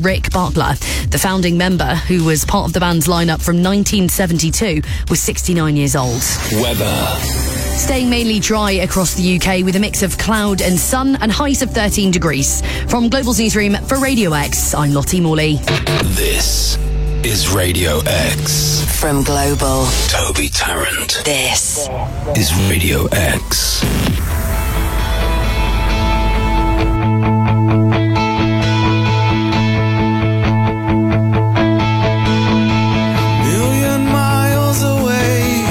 Rick Barkla. The founding member, who was part of the band's lineup from 1972, was 69 years old. Weather. Staying mainly dry across the UK with a mix of cloud and sun and highs of 13 degrees. From Global's newsroom for Radio X, I'm Lottie Morley. This is Radio X. From Global, Toby Tarrant. this Is Radio X. Million miles away,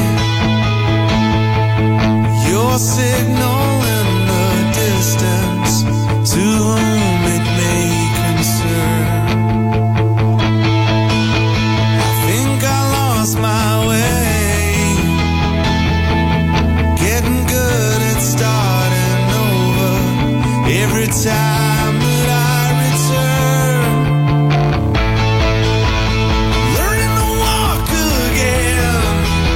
your signal in the distance, to whom it may concern. I think I lost my way, getting good at starting over every time that I return. Learning to walk again.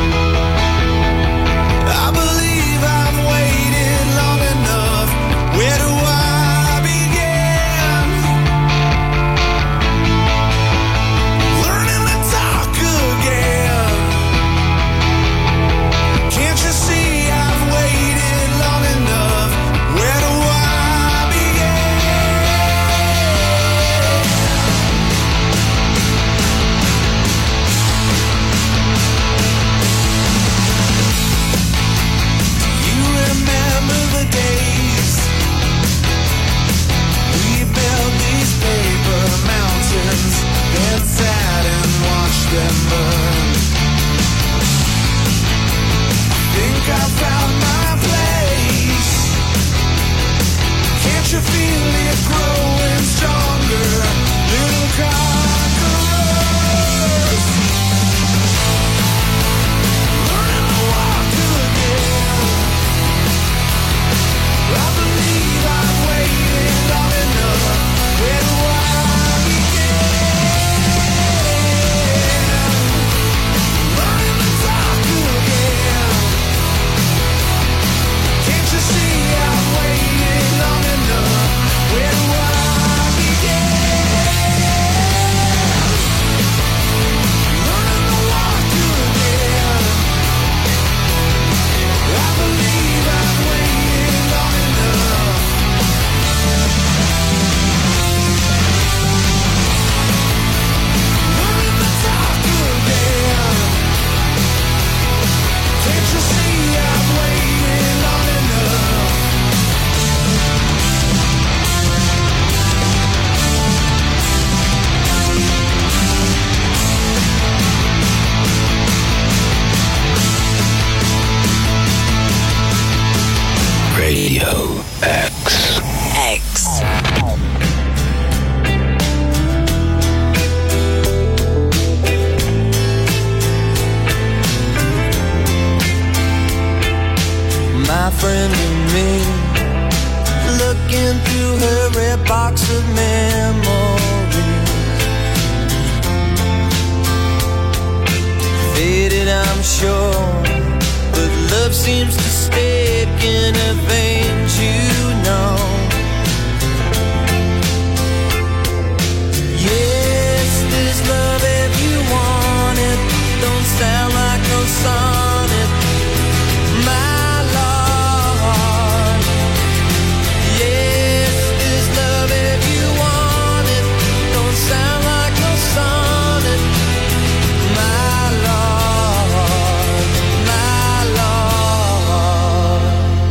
I believe I've waited long enough. Where do I begin? Learning to talk again. Can't you see I've waited long enough? Where do I begin? You remember the days we built these paper mountains, then sat and watched them burn. Think I found my place. Can't you feel it growing stronger, little conquerors? Learning to walk again. I believe I've waited long enough. Where do I begin? Learning to talk again. Can't you see I've waited long enough? Where do I begin? Learning to walk again. I believe I've waited long enough. Learning to talk again. Can't you see I've waited long enough? Radio X. X. My friend and me, looking through her red box of memories. Faded, I'm sure, but love seems to stick in her veins, you know. Yes, there's love if you want it. Don't sound like no sonnet, my lord. Yes, there's love if you want it. Don't sound like no sonnet, my lord, my lord.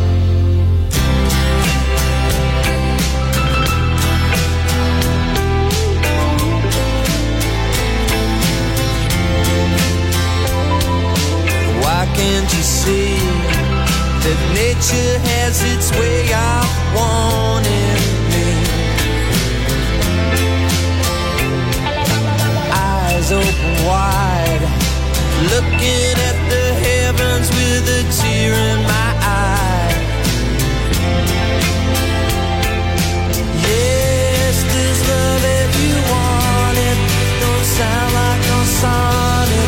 Why can't you see that nature has its way of wanting me? Eyes open wide, looking at the heavens with a tear in my eye. Yes, there's love if you want it. Don't sound like no sonnet,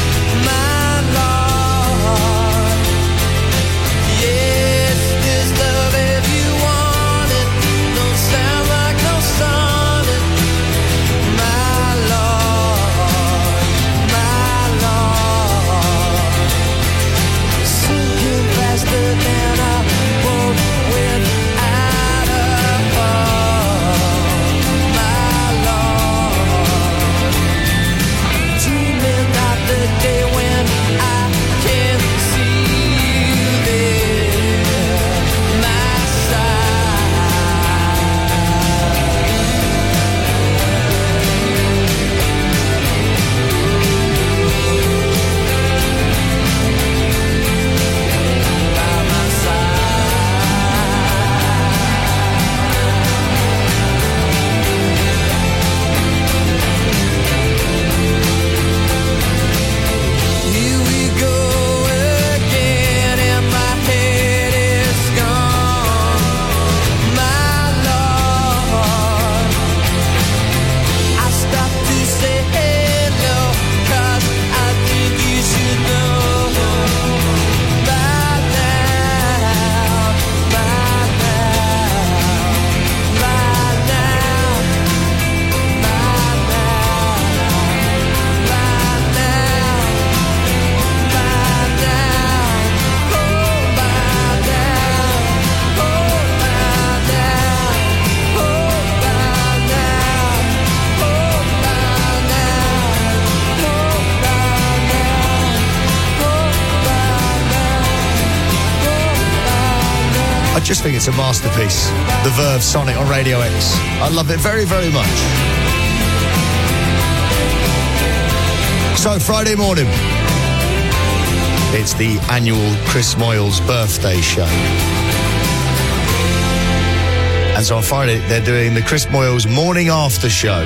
my lord. Yes, there's love just think it's a masterpiece. The Verve Sonic on Radio X. I love it very, very much. So, Friday morning, it's the annual Chris Moyles birthday show. And so on Friday, they're doing the Chris Moyles morning after show.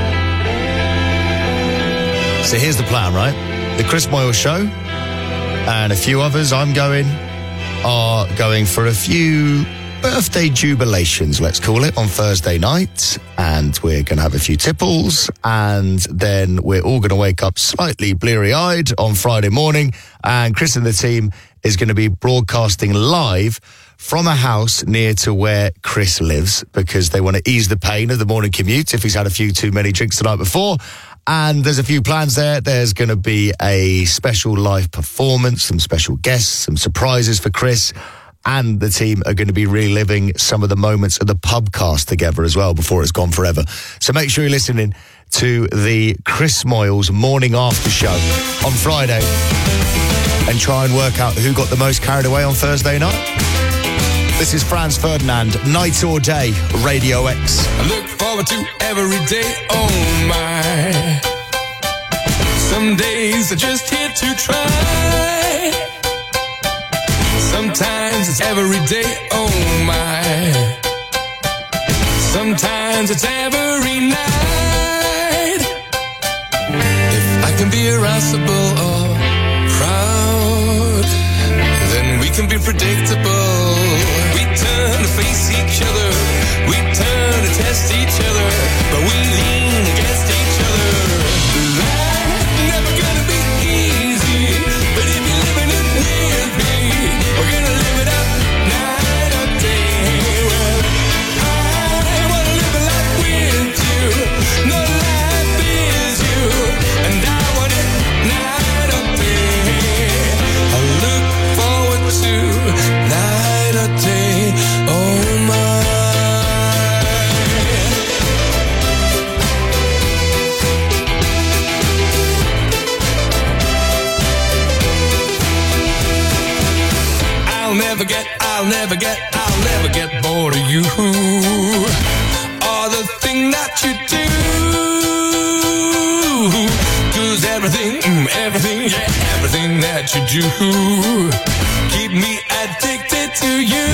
So here's the plan, right? The Chris Moyles show and a few others are going for a few birthday jubilations, let's call it, on Thursday night. And we're going to have a few tipples. And then we're all going to wake up slightly bleary-eyed on Friday morning. And Chris and the team is going to be broadcasting live from a house near to where Chris lives, because they want to ease the pain of the morning commute if he's had a few too many drinks the night before. And there's a few plans there. There's going to be a special live performance, some special guests, some surprises for Chris. And the team are going to be reliving some of the moments of the pubcast together as well before it's gone forever. So make sure you're listening to the Chris Moyles morning after show on Friday and try and work out who got the most carried away on Thursday night. This is Franz Ferdinand, Night or Day, Radio X. I look forward to every day, oh my. Some days are just here to try. Sometimes it's every day, oh my. Sometimes it's every night. If I can be irascible or proud, then we can be predictable. We turn to face each other, we turn to test each other, but we lean against each other. Life's never gonna be easy, but if you're living it with me, we're gonna live it up night or day. Well, I wanna live a life with you, no life is you, and I want it night or day. I look forward to night or day, oh my. I'll never get bored of you, or the thing that you do. 'Cause everything that you do, keep me addicted to you.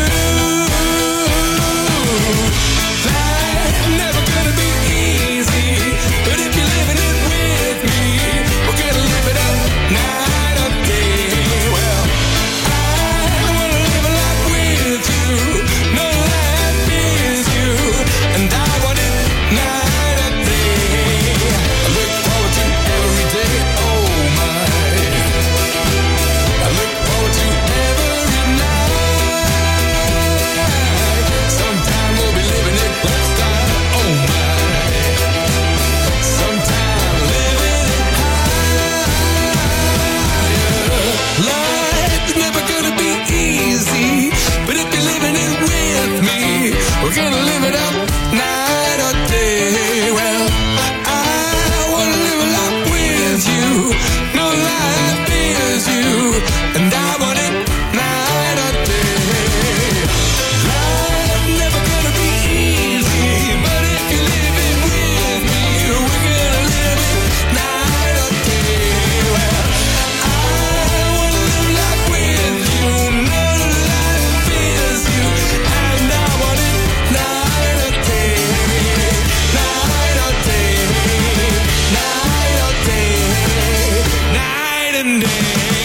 Life's never gonna be easy, but if you're living it with me, we're gonna live it up night or day. Well, I wanna live a life with you, no life is you, and I want it night or day. I look forward to every day, oh my. I look forward to every night. Sometime we'll be living it lifestyle, oh my. Sometime living it high. Life's never gonna be easy, but if you're living it with me, we're gonna live it up night or day. Well, I wanna live a life with you, no life is you, and I want it night or day. Life's never gonna be easy, but if you're living with me, we're gonna live it night or day. Well, I wanna live life with you, no life is you, and I want it night or day, night or day, night or day, night and day.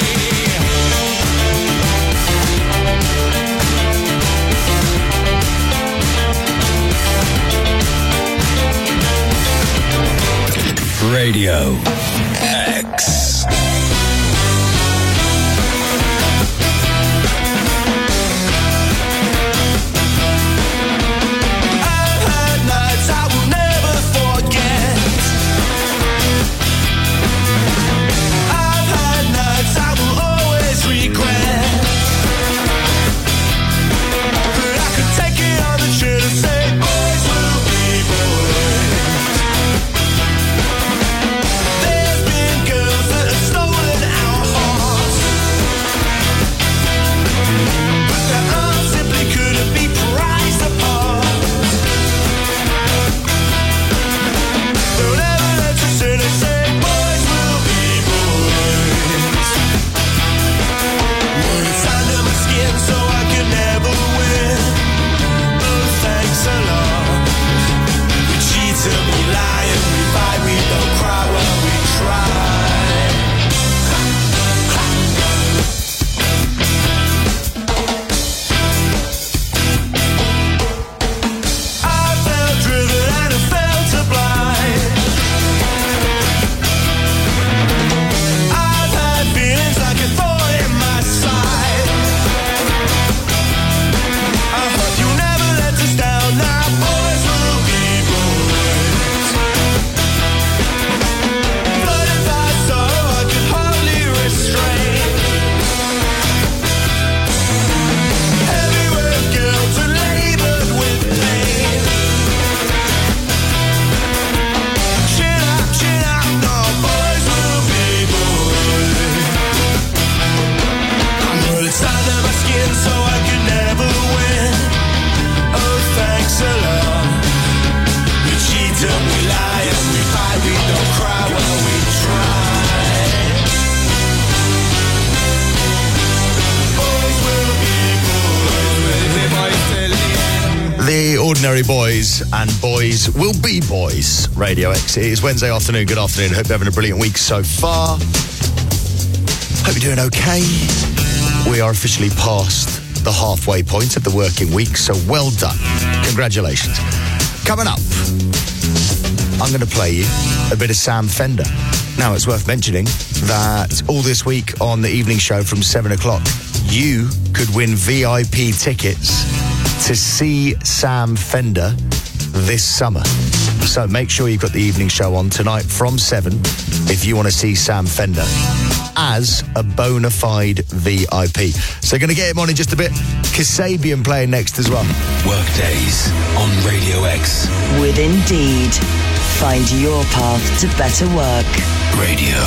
Radio X. I've had nights I will never forget. I've had nights I will always regret. But I could take it on the chin and say boys will be boys. There's been girls that have stolen Ordinary Boys and Boys Will Be Boys. Radio X. It is Wednesday afternoon. Good afternoon. Hope you're having a brilliant week so far. Hope you're doing okay. We are officially past the halfway point of the working week, so well done. Congratulations. Coming up, I'm going to play you a bit of Sam Fender. Now, it's worth mentioning that all this week on the evening show from 7 o'clock, you could win VIP tickets to see Sam Fender this summer. So make sure you've got the evening show on tonight from 7 if you want to see Sam Fender as a bona fide VIP. So going to get him on in just a bit. Kasabian playing next as well. Workdays on Radio X. With Indeed. Find your path to better work. Radio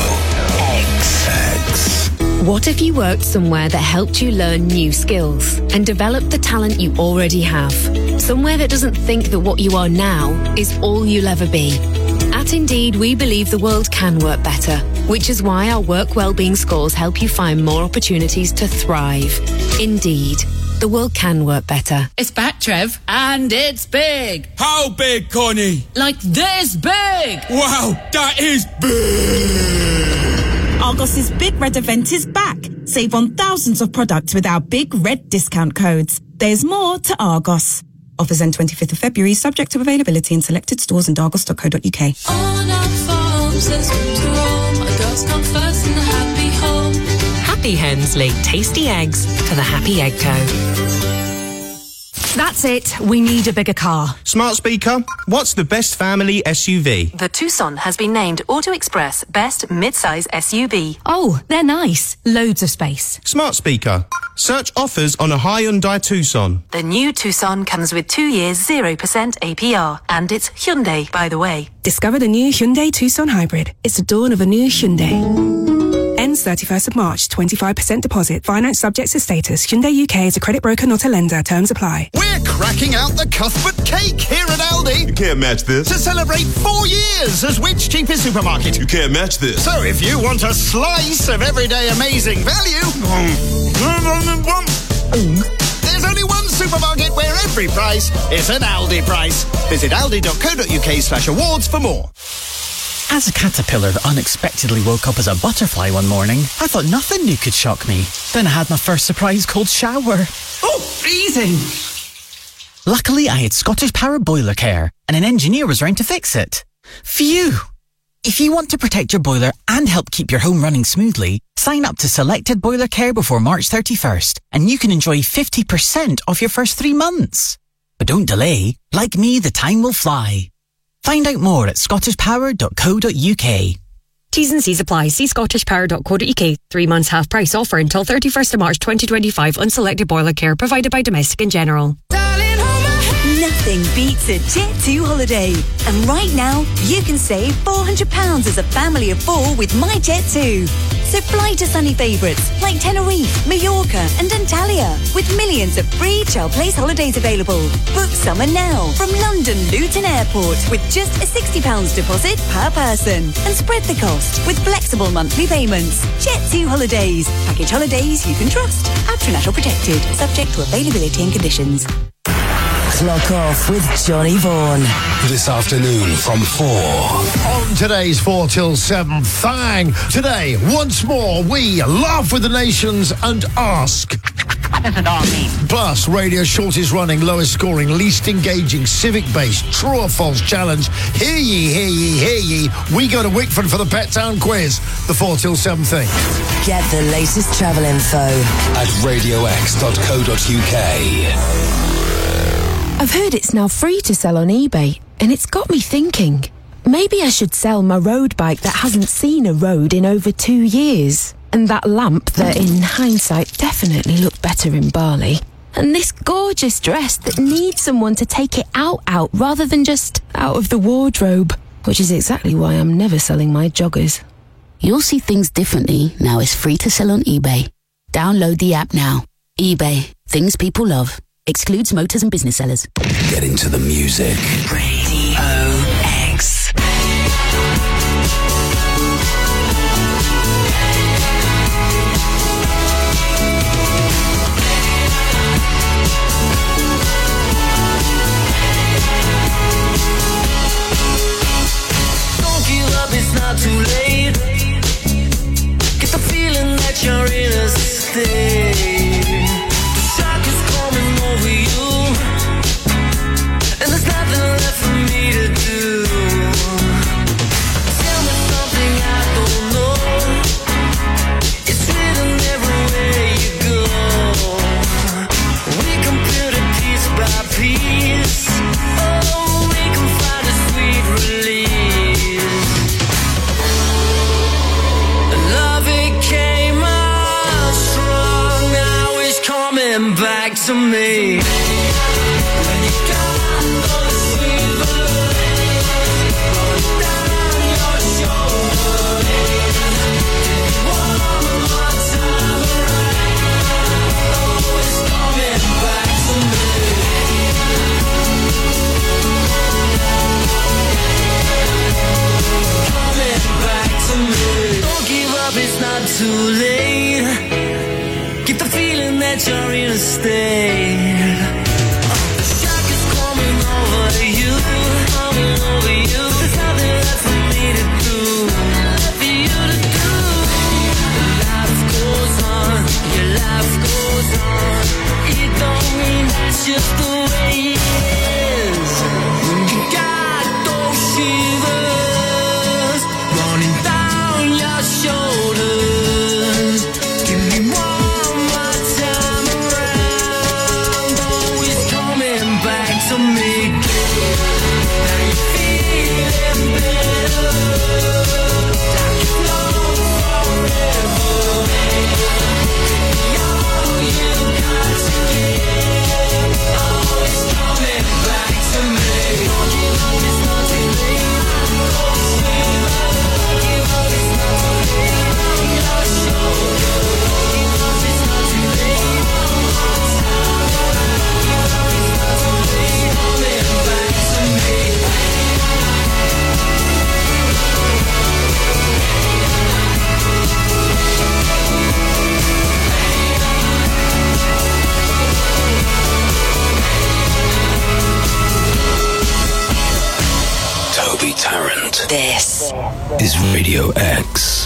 X. What if you worked somewhere that helped you learn new skills and develop the talent you already have? Somewhere that doesn't think that what you are now is all you'll ever be. At Indeed, we believe the world can work better, which is why our work wellbeing scores help you find more opportunities to thrive. Indeed, the world can work better. It's back, Trev, and it's big. How big, Connie? Like this big. Wow, that is big! Argos's Big Red event is back. Save on thousands of products with our Big Red discount codes. There's more to Argos. Offers end 25th of February, subject to availability in selected stores and argos.co.uk. On our farms, there's room to roam. A girl's come first in the happy home. Happy hens lay tasty eggs for the Happy Egg Co. That's it. We need a bigger car. Smart speaker, what's the best family SUV? The Tucson has been named Auto Express Best Midsize SUV. Oh, they're nice. Loads of space. Smart speaker, search offers on a Hyundai Tucson. The new Tucson comes with 2 years 0% APR. And it's Hyundai, by the way. Discover the new Hyundai Tucson Hybrid. It's the dawn of a new Hyundai. Ends 31st of March, 25% deposit. Finance subject to status. Hyundai UK is a credit broker, not a lender. Terms apply. We're cracking out the Cuthbert cake here at Aldi. You can't match this. To celebrate 4 years as which cheapest supermarket? You can't match this. So if you want a slice of everyday amazing value, there's only one supermarket where every price is an Aldi price. Visit aldi.co.uk/awards for more. As a caterpillar that unexpectedly woke up as a butterfly one morning, I thought nothing new could shock me. Then I had my first surprise cold shower. Oh, freezing! Luckily, I had Scottish Power Boiler Care, and an engineer was round to fix it. Phew! If you want to protect your boiler and help keep your home running smoothly, sign up to Selected Boiler Care before March 31st, and you can enjoy 50% off your first 3 months. But don't delay. Like me, the time will fly. Find out more at scottishpower.co.uk. T's and C's apply. See scottishpower.co.uk. 3 months half price offer until 31st of March 2025 on selected boiler care provided by Domestic and General. Nothing beats a Jet2 holiday. And right now, you can save £400 as a family of 4 with My Jet2. So fly to sunny favourites like Tenerife, Mallorca and Antalya with millions of free child place holidays available. Book summer now from London Luton Airport with just a £60 deposit per person. And spread the cost with flexible monthly payments. Jet2 Holidays. Package holidays you can trust. National protected. Subject to availability and conditions. Clock off with Johnny Vaughan. This afternoon from 4. On today's 4 till 7 thang. Today, once more, we laugh with the nations and ask. What does it all mean? Plus, radio's shortest running, lowest scoring, least engaging, civic-based, true or false challenge. Hear ye, hear ye, hear ye. We go to Wickford for the Pet Town quiz. The 4 till 7 thing. Get the latest travel info at radiox.co.uk. I've heard it's now free to sell on eBay, and it's got me thinking. Maybe I should sell my road bike that hasn't seen a road in over 2 years. And that lamp that, in hindsight, definitely looked better in Bali. And this gorgeous dress that needs someone to take it out rather than just out of the wardrobe. Which is exactly why I'm never selling my joggers. You'll see things differently now it's free to sell on eBay. Download the app now. eBay. Things people love. Excludes motors and business sellers. Get into the music. Radio X. too late. Get the feeling that you're in a state. The shock is coming over you, and there's nothing left for me to do. Tell me something I don't know. It's written everywhere you go. We can build it piece by piece. Oh, we can find a sweet release. Love, it came out strong. Now it's coming back to me. When you got those sweet release rolling down your shoulders, one more time around. Oh, it's coming back to me. Coming back to me. Don't give up, it's not too late. Get the feeling that you're in a state. The shock is coming over you, coming over you. There's nothing left for me to do, left for you to do. Life goes on, your life goes on. It don't mean that's just the way it is. You got those shivers running down your shoulders. Give me one more time around. Oh, it's coming back to me. Now you're feeling better, like you've known forever. All you got to give. Oh, it's coming back to me. Don't give up, it's not too late. Don't give up, it's not too late. On your shoulder. Don't give up, it's not too late. One more time around. It's not too late. Coming back to me. Toby Tarrant. This is Radio X.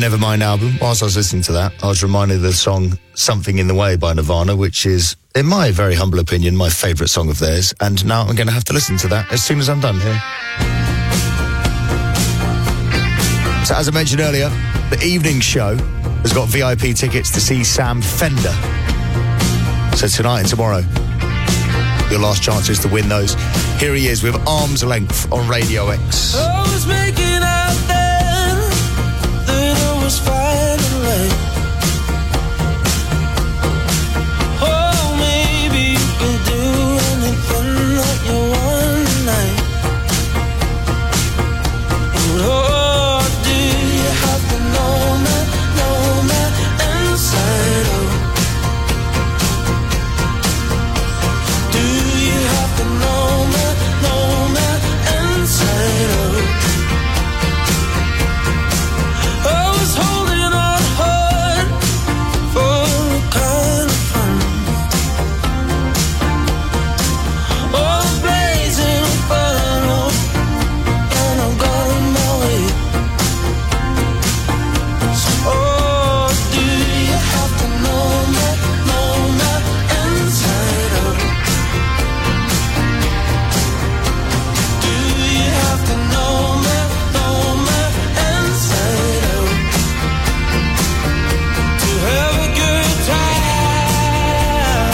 Nevermind album. Whilst I was listening to that, I was reminded of the song Something in the Way by Nirvana, which is, in my very humble opinion, my favourite song of theirs. And now I'm going to have to listen to that as soon as I'm done here. So as I mentioned earlier, the evening show has got VIP tickets to see Sam Fender. So tonight and tomorrow, your last chance is to win those. Here he is with Arm's Length on Radio X. I was making out then that I was finally. Oh, maybe you can do anything that you want tonight. Oh, do you have to know me inside out? Do you have to know me inside out? I was holding on hard for a kind of fun. Oh, blazing a funnel, and I'm going my way. So, oh, do you have to know me inside out? Do you have to know me inside out? To have a good time.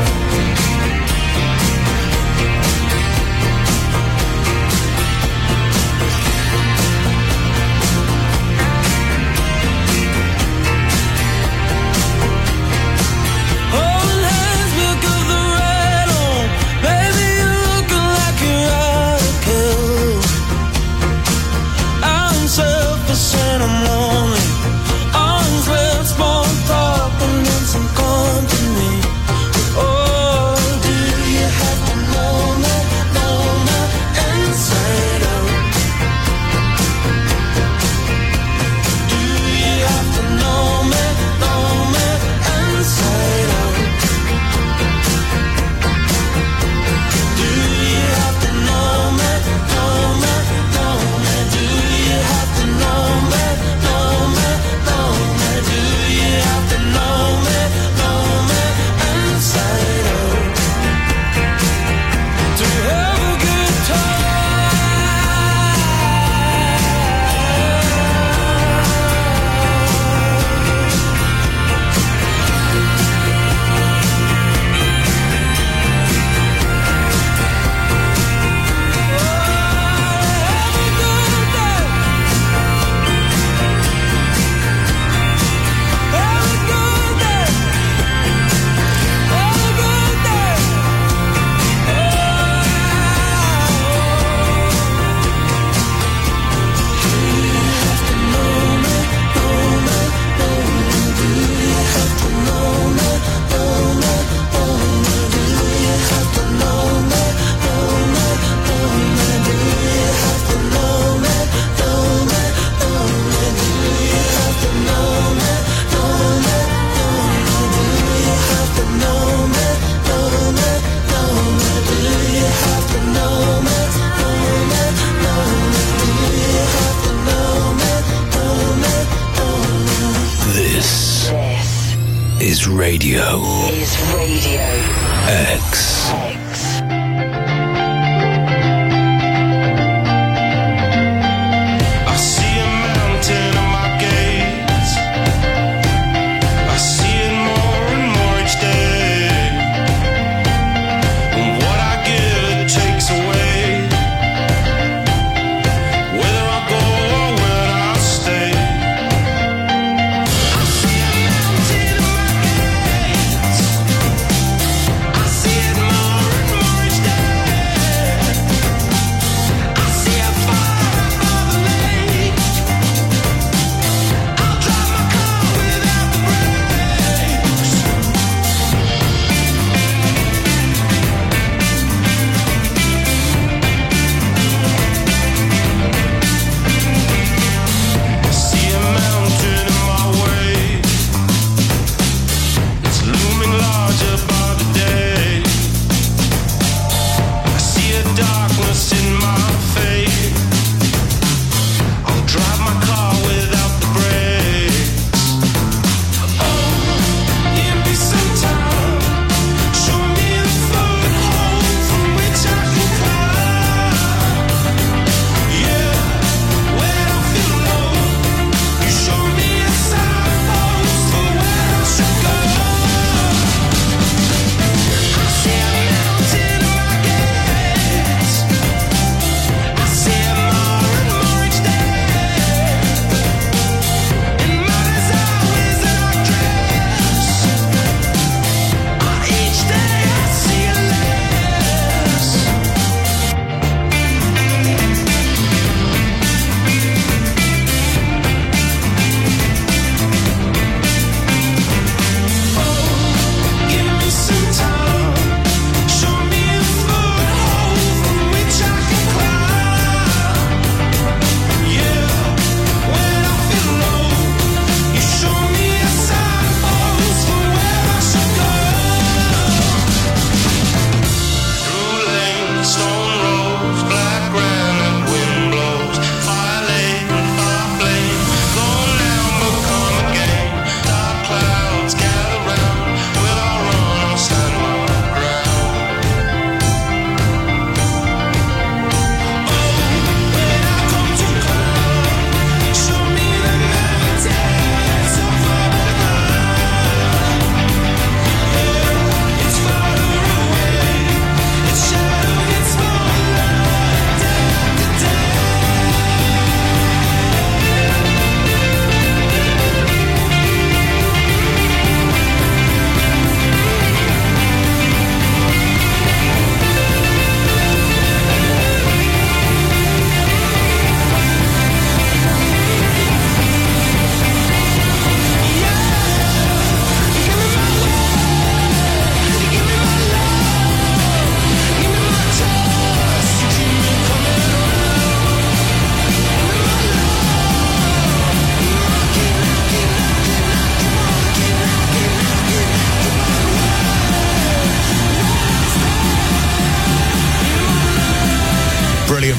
Holding hands because the red on. Baby, you're looking like you're out of kill. I'm selfish and I'm lonely. Arms left, small talk, and then some company. Oh, do you have to know me inside out? Do you have to know me inside out? Do you have to know me? Do you have to know me? Do you have to know me inside out? To have a good This is Radio X. I see a mountain at my gates. I see it more and more each day. And what I give takes away. Whether I go or whether I stay. I see a mountain at my gates. I see it more and more each day. I see a fire above the lake. I'll drive my car without the brakes. I see a mountain in my way. It's looming larger by the day. I see a darkness in my face. I'll drive my car without the brakes.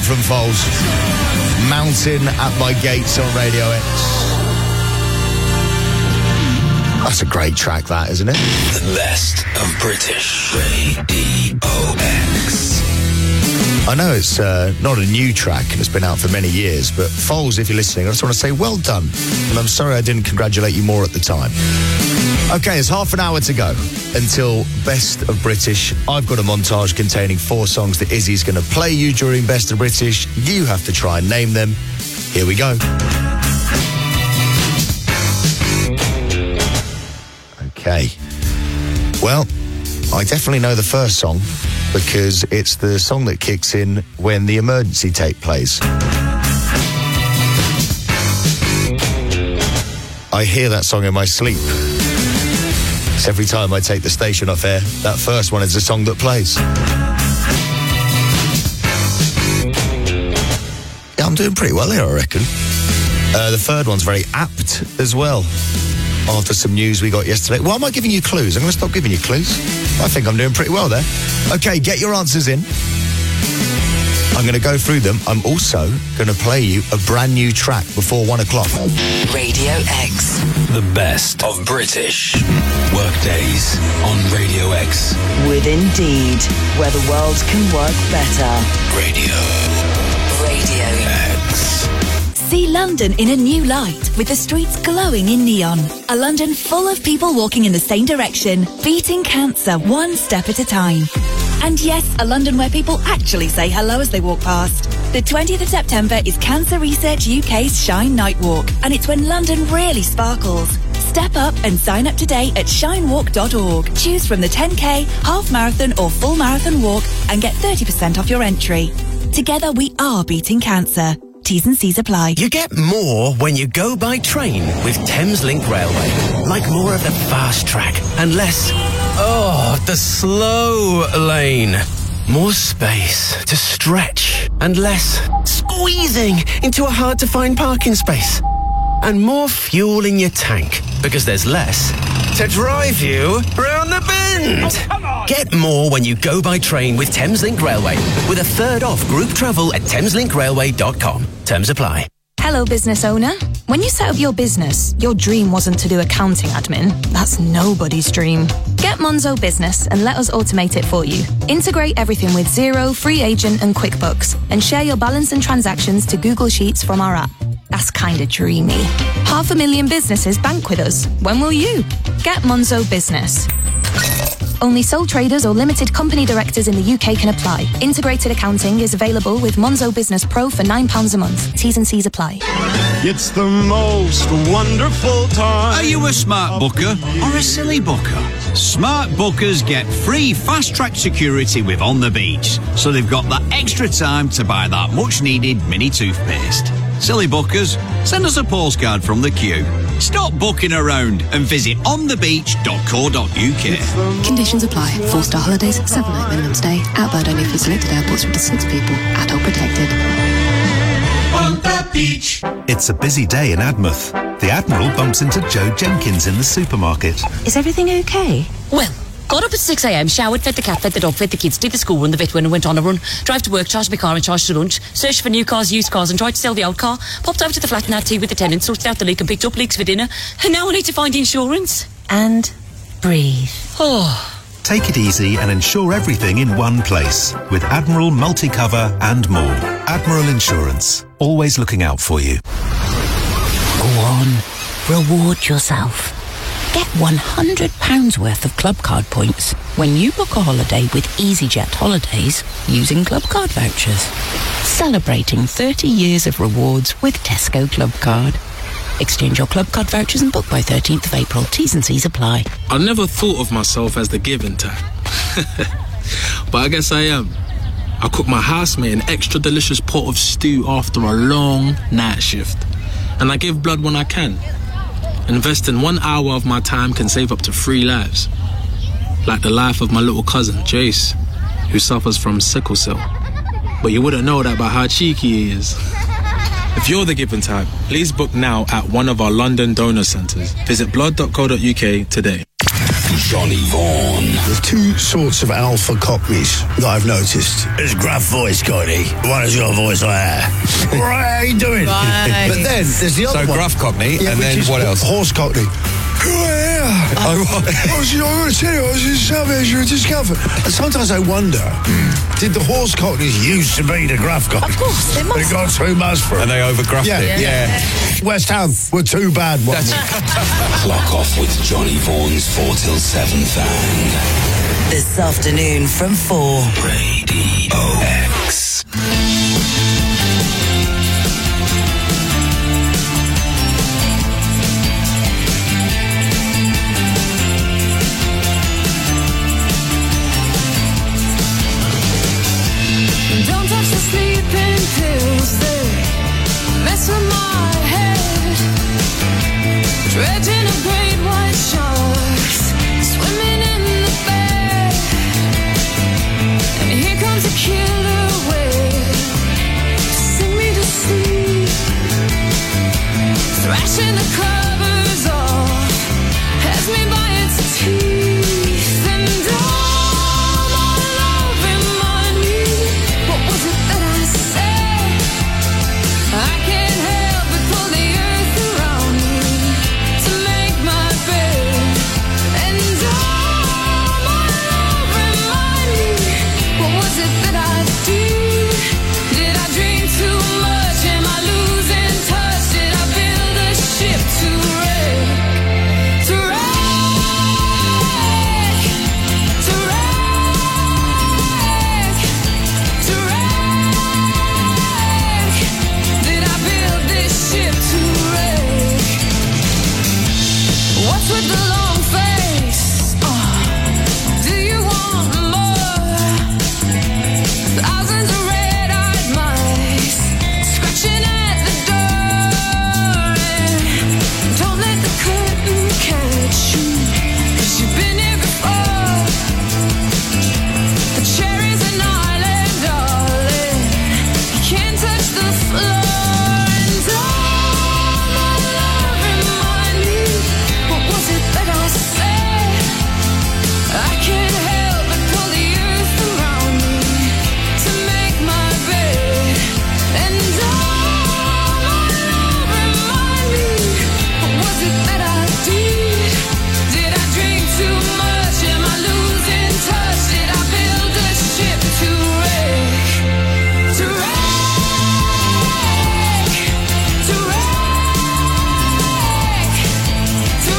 from Foles. Mountain at My Gates on Radio X. That's a great track, that, isn't it? The best of British Radio X. I know it's not a new track and it's been out for many years, but Foles, if you're listening, I just want to say well done. And I'm sorry I didn't congratulate you more at the time. Okay, it's half an hour to go until Best of British. I've got a montage containing 4 songs that Izzy's going to play you during Best of British. You have to try and name them. Here we go. Okay. Well, I definitely know the first song because it's the song that kicks in when the emergency tape plays. I hear that song in my sleep. So every time I take the station off air, that first one is the song that plays. Yeah, I'm doing pretty well here, I reckon. The third one's very apt as well. After some news we got yesterday. Why am I giving you clues? I'm going to stop giving you clues. I think I'm doing pretty well there. Okay, get your answers in. I'm going to go through them. I'm also going to play you a brand new track before 1 o'clock. Radio X. The best of British workdays on Radio X. With Indeed, where the world can work better. Radio X. See London in a new light with the streets glowing in neon. A London full of people walking in the same direction, beating cancer one step at a time. And yes, a London where people actually say hello as they walk past. The 20th of September is Cancer Research UK's Shine Night Walk, and it's when London really sparkles. Step up and sign up today at shinewalk.org. Choose from the 10k, half marathon or full marathon walk and get 30% off your entry. Together we are beating cancer. T's and C's apply. You get more when you go by train with Thameslink Railway. Like more of the fast track and less, the slow lane. More space to stretch and less squeezing into a hard-to-find parking space. And more fuel in your tank because there's less to drive you round the bend. Get more when you go by train with Thameslink Railway with a third off group travel at thameslinkrailway.com. Terms apply. Hello, business owner. When you set up your business, your dream wasn't to do accounting admin. That's nobody's dream. Get Monzo Business and let us automate it for you. Integrate everything with Xero, Free Agent and QuickBooks and share your balance and transactions to Google Sheets from our app. That's kinda dreamy. 500,000 businesses bank with us. When will you? Get Monzo Business. Only sole traders or limited company directors in the UK can apply. Integrated accounting is available with Monzo Business Pro for £9 a month. T's and C's apply. It's the most wonderful time. Are you a smart booker or a silly booker? Smart bookers get free fast-track security with On the Beach, so they've got that extra time to buy that much-needed mini toothpaste. Silly bookers, send us a postcard from the queue. Stop booking around and visit onthebeach.co.uk. Conditions apply. 4-star holidays, 7-night minimum stay. Outbound only for selected airports with 6 people. Adult protected. On the beach. It's a busy day in Admouth. The Admiral bumps into Joe Jenkins in the supermarket. Is everything okay? Well, got up at 6 a.m, showered, fed the cat, fed the dog, fed the kids, did the school run, the vet went and went on a run, drive to work, charged my car and charged to lunch, searched for new cars, used cars and tried to sell the old car, popped over to the flat and had tea with the tenant, sorted out the leak and picked up leaks for dinner, and now I need to find insurance. And breathe. Oh. Take it easy and insure everything in one place with Admiral Multi-Cover and more. Admiral Insurance, always looking out for you. Go on, reward yourself. Get £100 worth of Club Card points when you book a holiday with EasyJet Holidays using Club Card vouchers. Celebrating 30 years of rewards with Tesco Club Card. Exchange your Club Card vouchers and book by 13th of April. T's and C's apply. I never thought of myself as the giving type. But I guess I am. I cook my housemate an extra delicious pot of stew after a long night shift. And I give blood when I can. Investing 1 hour of my time can save up to 3 lives. Like the life of my little cousin, Jace, who suffers from sickle cell. But you wouldn't know that by how cheeky he is. If you're the giving type, please book now at one of our London donor centres. Visit blood.co.uk today. Johnny Vaughan. There's two sorts of alpha cockneys that I've noticed. There's gruff voice cockney. One has got a voice like that. Right, how you doing? Right. But then there's the other one. So gruff cockney, Yeah, and which then is what else? Horse cockney. I'm going to tell you, I was in South Asia discovered. And sometimes I wonder, did the horse cockneys used to be the gruff cockneys? Of course, they must. They got too much for it. And they overgruffed it. Yeah. West Ham were too bad. Clock off with Johnny Vaughan's 4 till 7 thang. This afternoon from 4. Radio X. Don't touch the sleeping pills, they mess with my head. Dredging of great white sharks, swimming in the bed. And here comes a killer whale to sing me to sleep. Thrashing the covers off, has me by its teeth. And all my love remind me, what was it that I said? I can't help but pull the earth around me to make my bed. And all my love remind me, what was it that I did? Did I dream too much? Am I losing touch? Did I build a ship to wreck? To wreck? To wreck? To wreck? Did I build this ship to wreck? What's with the long face? Do you want more? Thousands of red-eyed mice scratching at the door. And don't let the curtain catch you, 'cause you've been here before. The chair is an island, darling. You can't touch the floor. And all my love remind me, what was it that I said? I can't help but pull the earth around me to make my bed. And all my love remind me, what was it that I did? Did I drink too much? Am I losing touch? Did I build a ship to wreck? To wreck? To wreck? To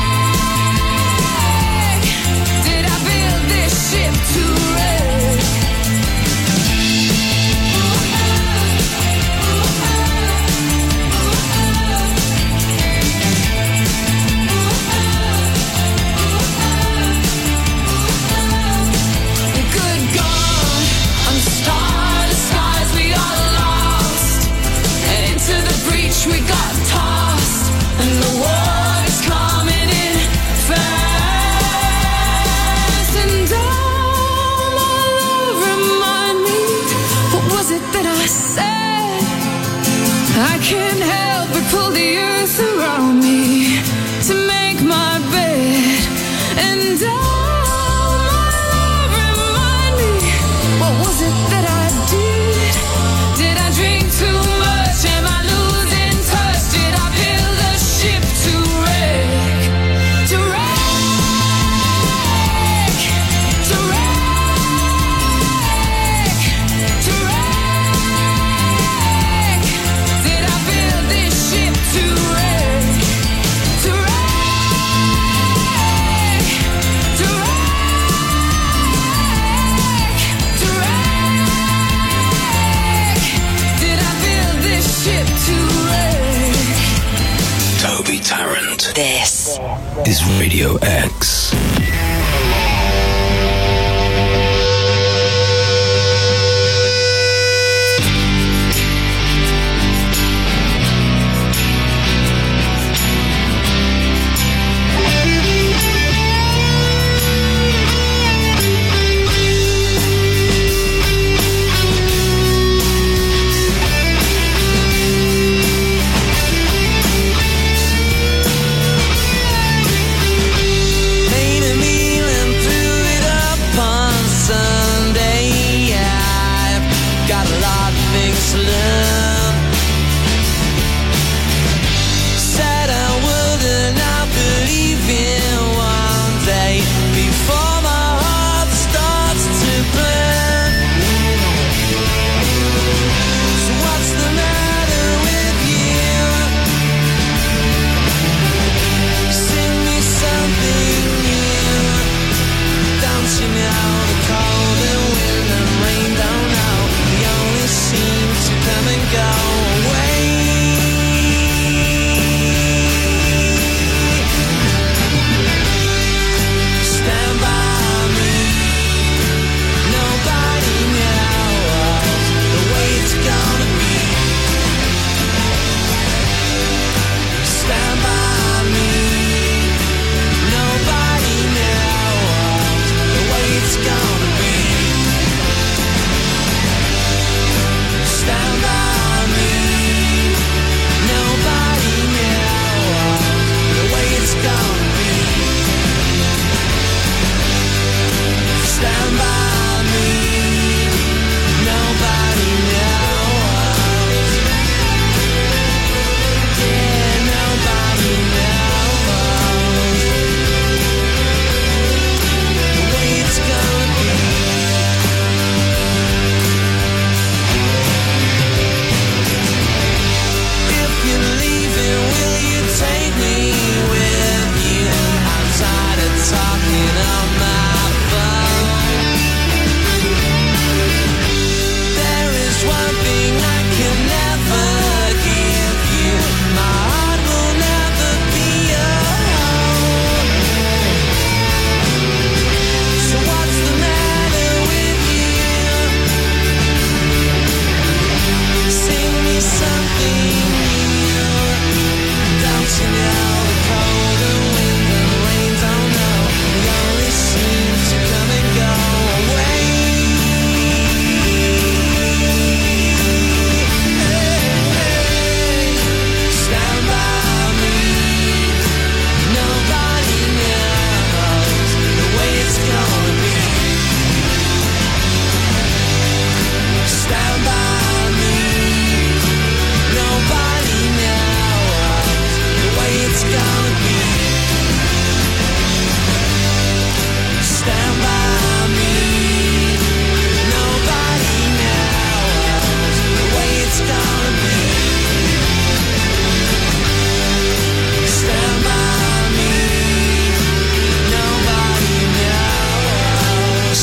wreck? Did I build this ship to wreck? Good God, on starless skies we are lost, and into the breach we got tossed, and the water's coming in fast. And all my love remind me, what was it that I said? I can't help but pull the earth around me to make my bed. And all my love remind me, what was it that I did? Did I drink too much? Am I losing touch? Did I build a ship to wreck? To wreck? To wreck? To wreck? Did I build this ship to wreck? To wreck? To wreck? To wreck? Did I build this ship to wreck? Toby Tarrant. This is Radio X. They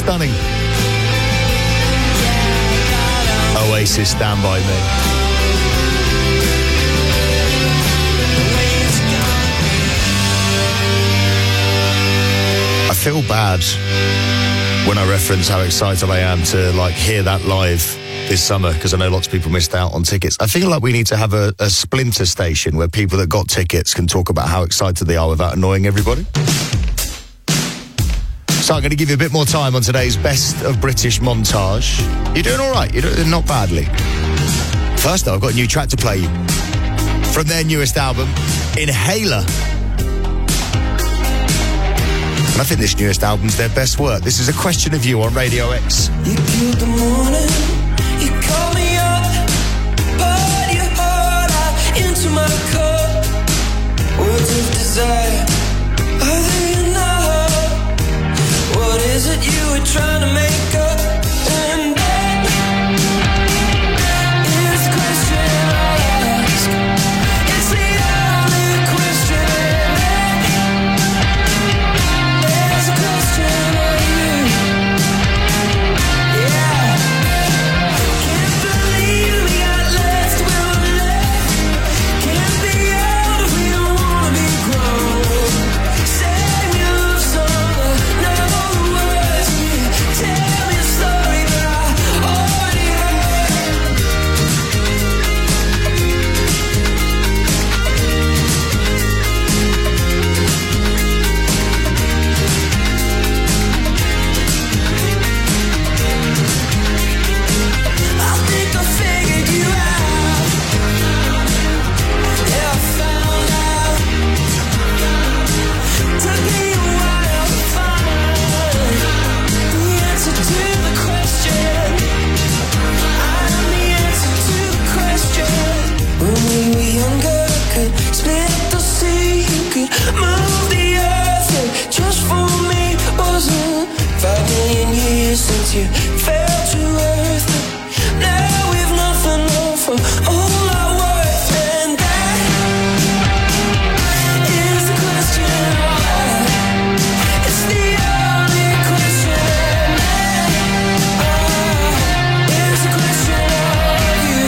stunning. Oasis, Stand By Me. I feel bad when I reference how excited I am to hear that live this summer, because I know lots of people missed out on tickets. I feel like we need to have a splinter station where people that got tickets can talk about how excited they are without annoying everybody. So I'm going to give you a bit more time on today's Best of British montage. You're doing all right. You're doing not badly. First, though, I've got a new track to play you from their newest album, Inhaler. And I think this newest album's their best work. This is A Question of You on Radio X. You killed the morning, you called me up, poured your heart out into my cup. Words of desire, are they enough? What is it you were trying to make up? And that is the question I ask. It's the only question. There's a question of you. Yeah. Can't believe we got left where we left. Can't be out if we don't wanna be grown. Save me love song, know the words. Tell me a story that I already heard. I think I figured you out. Yeah, I found out. Took me a while to find the answer to the question. I'm the answer to the question. When we were younger, could split the sea, could move the earth, and just for me wasn't 5 million years since you felt your worth. Now we've nothing more for all our worth, and that is the question. It's the only question. It's the question of you.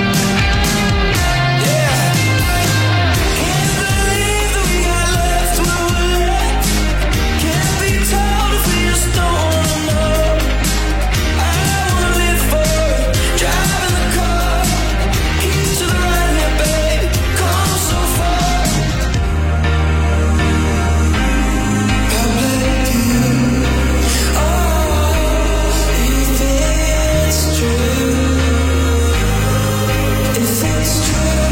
Yeah. Can't believe that we got left where we left. Can't be told if we just don't wanna know. I wanna live for it, driving the car. Keys to the right here, babe. Come so far. I'll let you. Oh, if it's true. If it's true.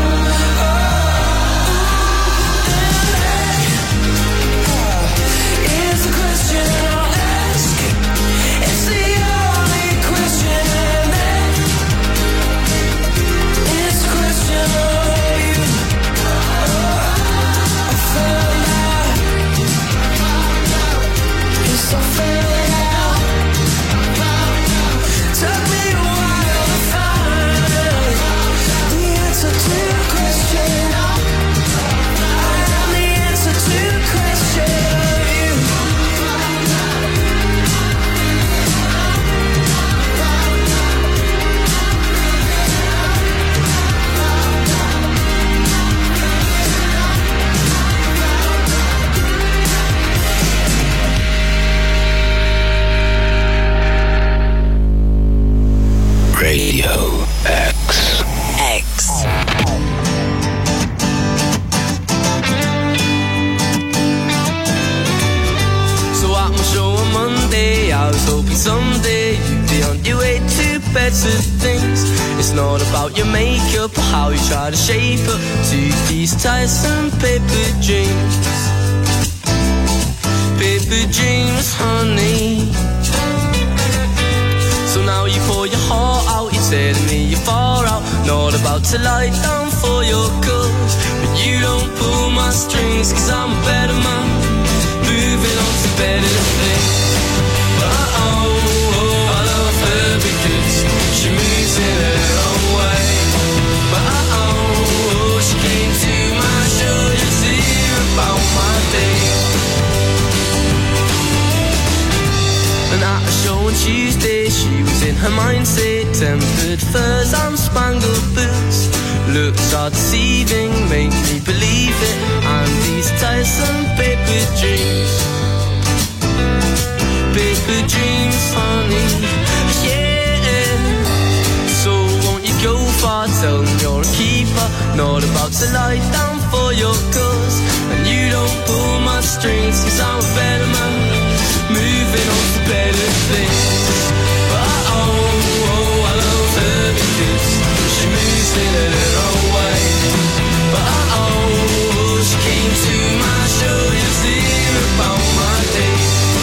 It's the question I'll ask. It's the only question. It's the question of you. I found out. Yes, I found out. Took me a while to find the answer to the question. I am the answer to the question of you. Radio X. So at my show on Monday, I was hoping someday you'd be on your way to better things. It's not about your makeup or how you try to shape up to these tiresome paper dreams. Paper dreams, honey. So now you pour your heart out, you're telling me you're far out. Not about to lie down for your cause, but you don't pull my strings, cause I'm a better man, moving on to better things. I love her because she moves in her own way. But she came to my show just to hear about my day. And at a show on Tuesday, she was in her mindset. Tempered furs and spangled boots. Looks are deceiving, make me believe it. And these tiresome paper dreams. Paper dreams, honey. Yeah. So won't you go far? Tell them you're a keeper. Not about to lie down for your cause. And you don't pull my strings, 'cause I'm a better man. Moving on to better things. But I love her because she moves in her own way. But she came to my show just to hear about my day.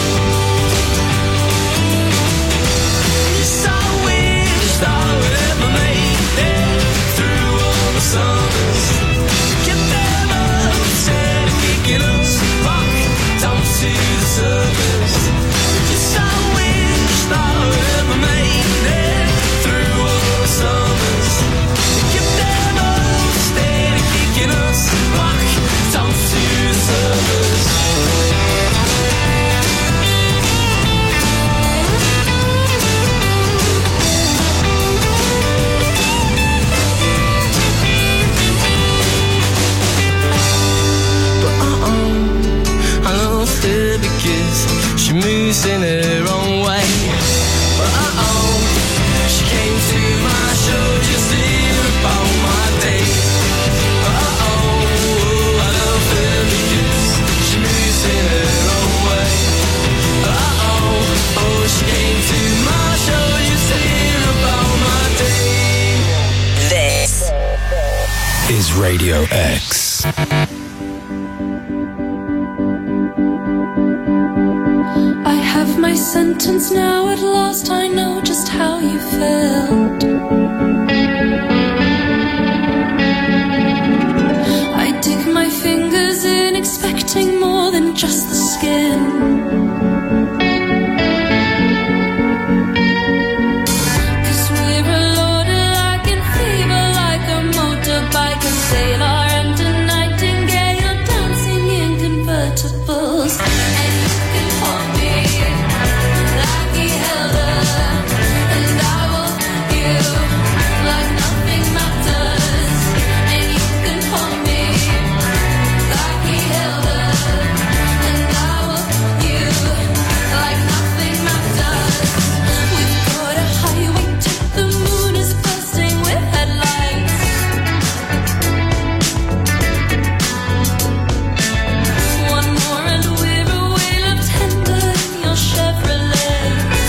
Yes, I wish I would ever make it through all the summers. Get them upset and kicking us back down to the surface. Yes, I wish I would ever make it through all the summers. Get them upset and kicking us back down to the surface. I love her because she moves in her own way. But she came to my show just to hear about my day. But I love her because she moves in her own way. But she came to my show just to hear about my day. This is Radio X. I have my sentence now, at last I know just how you felt. I dig my fingers in, expecting more than just the skin. 'Cause we're a loader like in fever, like a motorbike, a sailor and a nightingale, dancing in convertibles. And you can hold me like he held her, and I will give like nothing matters. And you can hold me like he held her, and I will give like nothing matters. We've got a highway to the moon is bursting with headlights. One more and we're a whale of tender in your Chevrolet.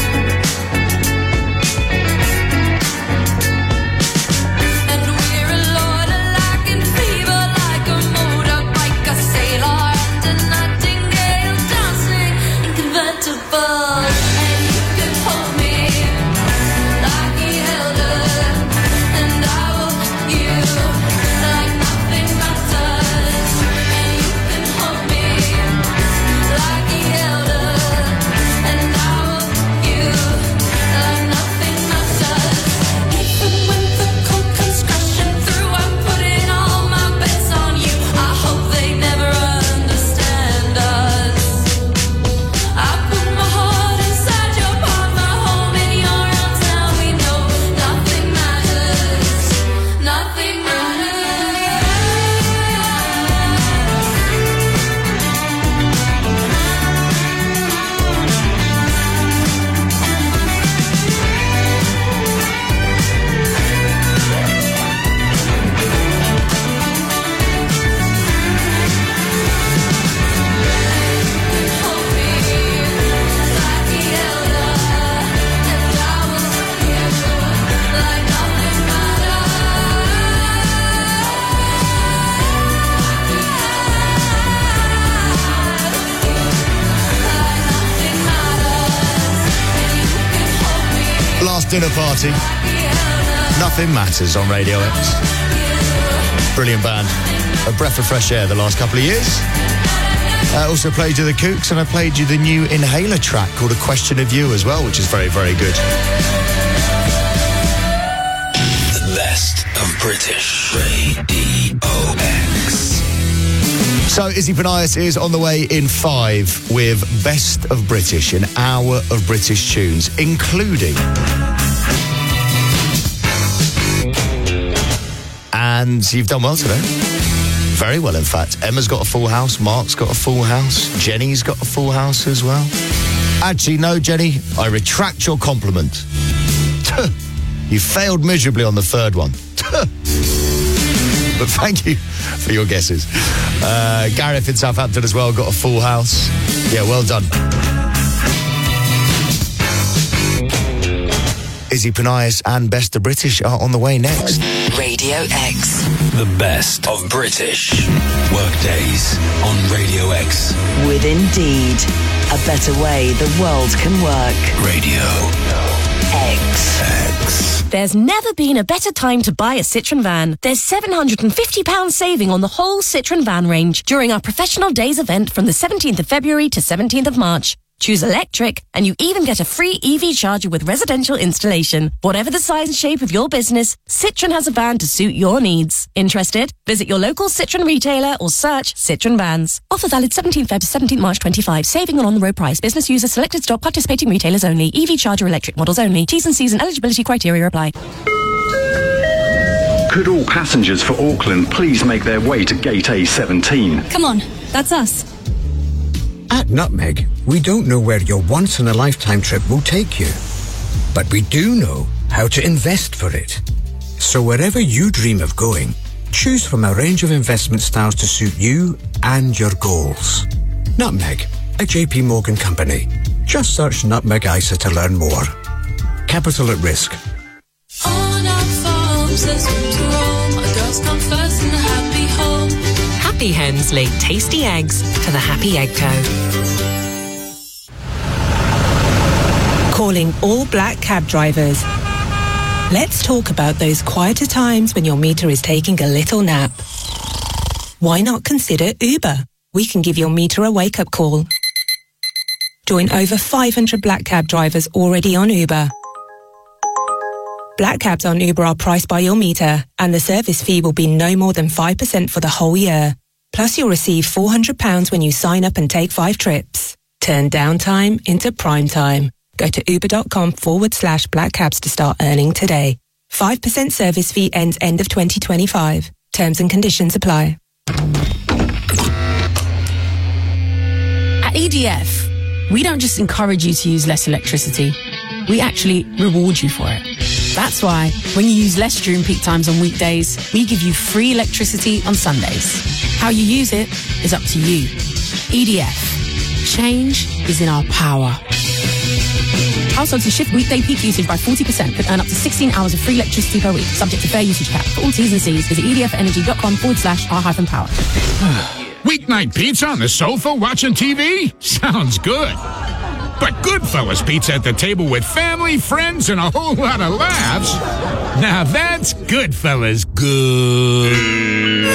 And we're a loader like in fever, like a motorbike, a sailor and a nightingale, dancing in convertibles. And you can hold me like he held her, and I will give like nothing matters. And you can hold me like he held her, and I will give like nothing matters. Even when the cold comes crashing through, I'm putting all my bets on you. I hope they never understand us. I put my heart inside your palm, my home in your arms. Now we know nothing matters. Nothing Last dinner party. Nothing Matters on Radio X. Brilliant band. A breath of fresh air the last couple of years. I also played you the Kooks, and I played you the new Inhaler track called A Question of You as well, which is very, very good. The best of British Radio X. So Izzy Panias is on the way in 5 with Best of British, an hour of British tunes, including... And you've done well today. Very well, in fact. Emma's got a full house, Mark's got a full house, Jenny's got a full house as well. Actually, no, Jenny, I retract your compliment. You failed miserably on the third one. But thank you for your guesses. Gareth in Southampton as well got a full house. Yeah, well done. Izzy Panias and Best of British are on the way next. Radio X. The best of British. Workdays on Radio X. With Indeed. A better way the world can work. Radio X. There's never been a better time to buy a Citroen van. There's £750 saving on the whole Citroen van range during our Professional Days event from the 17th of February to 17th of March. Choose electric, and you even get a free EV charger with residential installation. Whatever the size and shape of your business, Citroen has a van to suit your needs. Interested? Visit your local Citroen retailer or search Citroen Vans. Offer valid 17th Feb to 17th March 25. Saving on the-road price. Business user selected stock. Participating retailers only. EV charger electric models only. T's and C's and eligibility criteria apply. Could all passengers for Auckland please make their way to Gate A17? Come on, that's us. At Nutmeg, we don't know where your once-in-a-lifetime trip will take you, but we do know how to invest for it. So wherever you dream of going, choose from a range of investment styles to suit you and your goals. Nutmeg, a JP Morgan company. Just search Nutmeg ISA to learn more. Capital at risk. On our farms, there's room to roam. Our girls come first in the happy home. Happy hens lay tasty eggs for the Happy Egg Co. Calling all black cab drivers. Let's talk about those quieter times when your meter is taking a little nap. Why not consider Uber? We can give your meter a wake-up call. Join over 500 black cab drivers already on Uber. Black cabs on Uber are priced by your meter, and the service fee will be no more than 5% for the whole year. Plus, you'll receive £400 when you sign up and take 5 trips. Turn downtime into prime time. Go to uber.com/black cabs to start earning today. 5% service fee ends end of 2025. Terms and conditions apply. At EDF, we don't just encourage you to use less electricity. We actually reward you for it. That's why when you use less during peak times on weekdays, we give you free electricity on Sundays. How you use it is up to you. EDF. Change is in our power. Households who shift weekday peak usage by 40% could earn up to 16 hours of free electricity per week, subject to fair usage cap. For all T's and C's, visit edfenergy.com/r-power. Weeknight pizza on the sofa watching TV? Sounds good. But Goodfellas pizza at the table with family, friends, and a whole lot of laughs? Now that's Goodfellas good.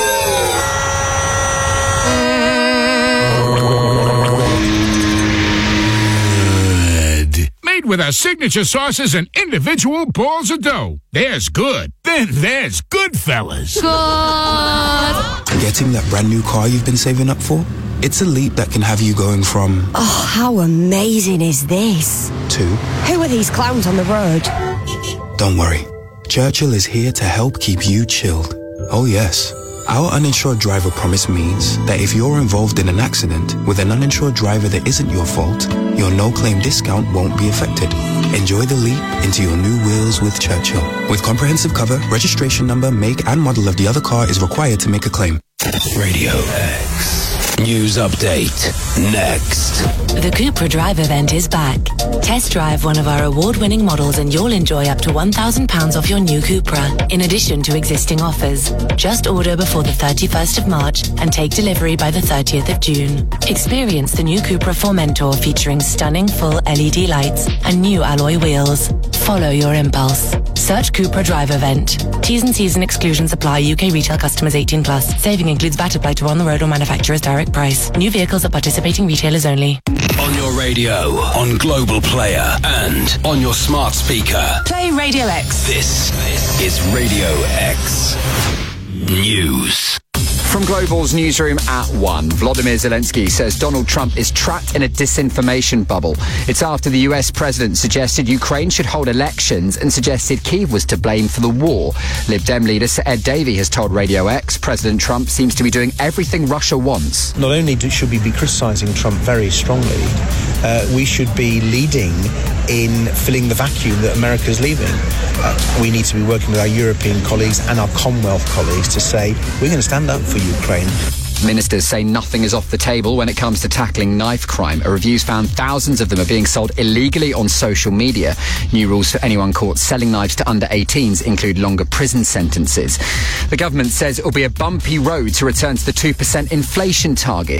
Made with our signature sauces and individual balls of dough. There's good. Then there's Goodfellas. Good. Getting that brand new car you've been saving up for? It's a leap that can have you going from... Oh, how amazing is this? To... Who are these clowns on the road? Don't worry. Churchill is here to help keep you chilled. Oh yes. Our uninsured driver promise means that if you're involved in an accident with an uninsured driver that isn't your fault, your no-claim discount won't be affected. Enjoy the leap into your new wheels with Churchill. With comprehensive cover, registration number, make and model of the other car is required to make a claim. Radio X. News update next. The Cupra Drive event is back. Test drive one of our award-winning models and you'll enjoy up to £1,000 off your new Cupra, in addition to existing offers. Just order before the 31st of March and take delivery by the 30th of June. Experience the new Cupra Formentor featuring stunning full LED lights and new alloy wheels. Follow your impulse. Search Cupra Drive event. T's and C's and exclusions apply. UK retail customers 18+. Saving includes VAT applied to on-the-road or manufacturer's direct price. New vehicles at participating retailers only. On your radio, on Global Player, and on your smart speaker. Play Radio X. This is Radio X News. From Global's newsroom at 1, Volodymyr Zelensky says Donald Trump is trapped in a disinformation bubble. It's after the US president suggested Ukraine should hold elections and suggested Kyiv was to blame for the war. Lib Dem leader Sir Ed Davey has told Radio X President Trump seems to be doing everything Russia wants. Not only should we be criticising Trump very strongly, we should be leading in filling the vacuum that America's leaving. We need to be working with our European colleagues and our Commonwealth colleagues to say we're going to stand up for Ukraine. Ministers say nothing is off the table when it comes to tackling knife crime. A review's found thousands of them are being sold illegally on social media. New rules for anyone caught selling knives to under 18s include longer prison sentences. The government says it will be a bumpy road to return to the 2% inflation target.